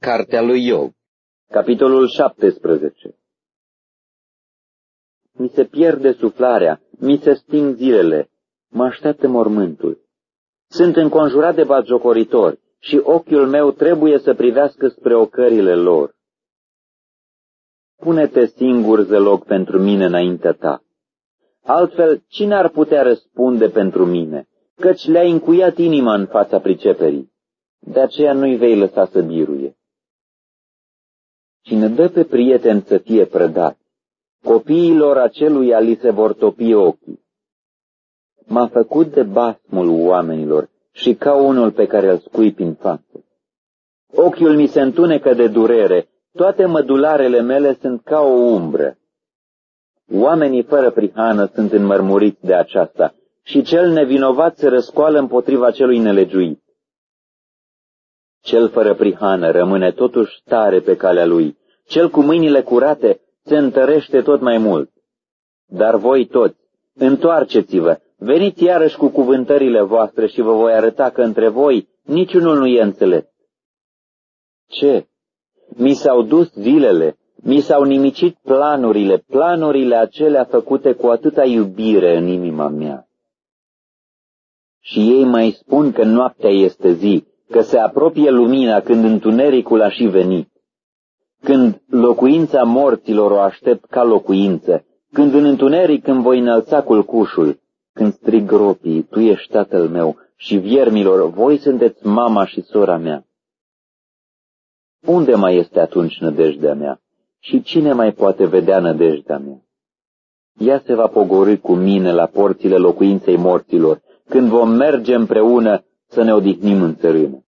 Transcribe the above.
Cartea lui Iov, capitolul 17. Mi se pierde suflarea, mi se sting zilele, mă așteaptă mormântul. Sunt înconjurat de batjocoritori și ochiul meu trebuie să privească spre ocările lor. Pune-te singur zăloc pentru mine înaintea ta. Altfel, cine ar putea răspunde pentru mine, căci le-ai încuiat inima în fața priceperii? De aceea nu-i vei lăsa să biruie. Cine dă pe prieten să fie prădat, copiilor aceluia li se vor topi ochii. M-a făcut de basmul oamenilor și ca unul pe care îl scuipi în față. Ochiul mi se întunecă de durere, toate mădularele mele sunt ca o umbră. Oamenii fără prihană sunt înmărmuriți de aceasta și cel nevinovat se răscoală împotriva celui nelegiuit. Cel fără prihană rămâne totuși tare pe calea lui, cel cu mâinile curate se întărește tot mai mult. Dar voi toți, întoarceți-vă, veniți iarăși cu cuvântările voastre și vă voi arăta că între voi niciunul nu e înțelept. Ce? Mi s-au dus zilele, mi s-au nimicit planurile acelea făcute cu atâta iubire în inima mea. Și ei mai spun că noaptea este zi, că se apropie lumina când întunericul a și venit, când locuința morților o aștept ca locuință, când în întuneric îmi voi înălța culcușul, când strig gropii, tu ești tatăl meu, și viermilor, voi sunteți mama și sora mea. Unde mai este atunci nădejdea mea? Și cine mai poate vedea nădejdea mea? Ea se va pogorî cu mine la porțile locuinței morților, când vom merge împreună să ne odihnim în țărână.